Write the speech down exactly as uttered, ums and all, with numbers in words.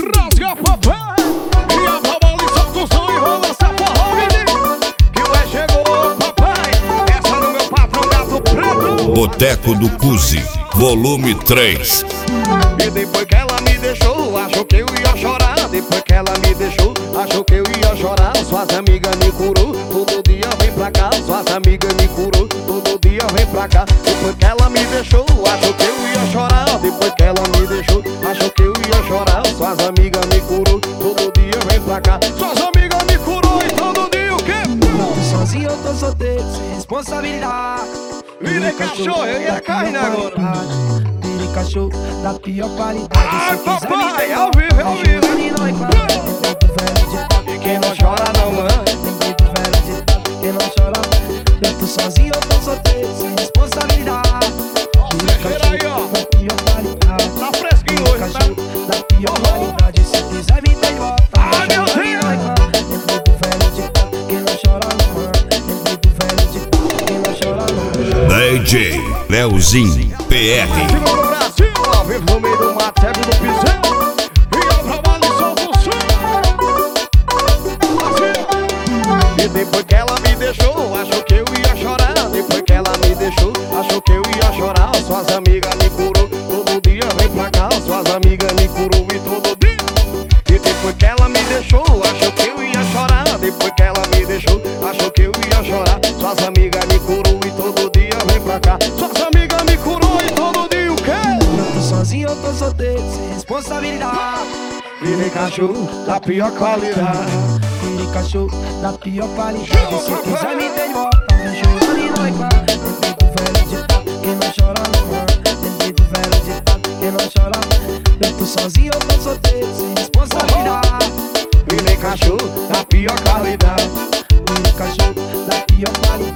Rasga papai e a babalição do som e rola essa forró, menino. Que o é chegou, papai. Essa no meu patrão Gato Preto. Boteco do Cuzi, volume três. E depois que ela me deixou, achou que eu ia chorar. Depois que ela me deixou, achou que eu ia chorar. Suas amigas me curou, todo dia vem pra cá. Suas amigas me curou, todo dia vem pra cá. Depois que ela me deixou, achou que eu ia chorar. Depois que ela me deixou, achou que eu ia chorar. Suas amigas me curou, todo dia vem pra cá. Suas amigas me curou e todo dia o quê? Eu tô sozinho, eu tô solteiro, sem responsabilidade. Virei cachorro, eu ia cair agora. Virei cachorro da pior qualidade. Ai, papai, ao vivo, ao vivo. E quem não chora não anda. Quem não chora, eu tô sozinho, eu tô solteiro, sem responsabilidade. Virei cachorro da pior qualidade. Tá fresquinho hoje, tá? Cachorro da pior qualidade. Se quiser me ter de volta. Ai, meu Deus. Lembrei do velho ditado, quem não chora não anda. Lembrei do velho ditado, quem não chora não anda. D J Leozinho P R. Brasil no Brasil, ao vivo no meio do mato, é do piseiro. E eu trabalho só do sul. E depois que ela me deixou, achou que eu ia chorar. Depois que ela me deixou, achou que eu ia chorar. Suas amigas me curou, todo dia vem pra cá. Suas amigas me curou e todo dia. E depois que ela me deixou, achou que eu ia chorar. Depois que ela me deixou, achou que eu ia chorar. Suas amigas me curou e todo dia vem pra cá. Suas amigas me curou e todo dia o quê? Eu tô sozinho, eu tô solteiro, sem responsabilidade. Virei cachorro da pior qualidade. Virei cachorro da pior qualidade. Se quiser me ter de volta, vem chorando e não igual. Lembrei do velho ditado, quem não chora não anda. Lembrei do velho ditado, quem não chora. Eu tô sozinho, eu tô solteiro, sem responsabilidade. Virei cachorro da pior qualidade. Virei cachorro da pior qualidade.